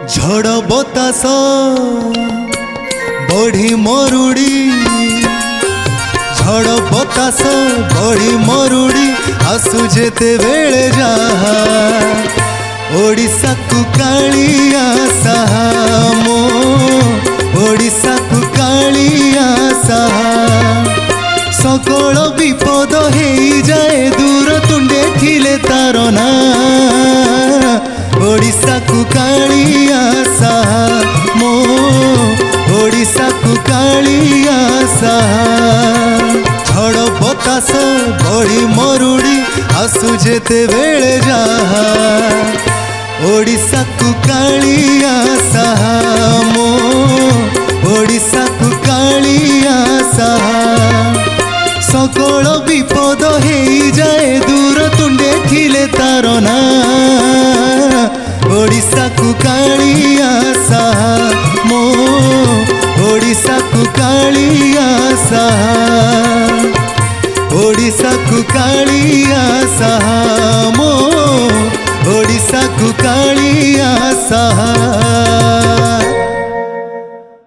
झड़ बतास बढ़ी मरुड़ी झड़ बतास बढ़ी मरुड़ी आसु जेते बेले जहा ओडिशा को कालिया साहा मो ओडिशा को कालिया साहा सकल विपद हे जाए दूर तुंडे थिले तार ना ओडिशा को कालिया साहा मो ओडिशा को कालिया साहा झड़ बतास बढ़ी मरुड़ी आसु जेते बेले जहा ओडिशा को कालिया साहा मो ओडिशा को कालिया साहा सकल विपद हे जाए दूर तुंडे थिले तार ना ओडिशा को कालिया साहा मो ओडिशा को कालिया साहा ओडिशा को कालिया साहा मो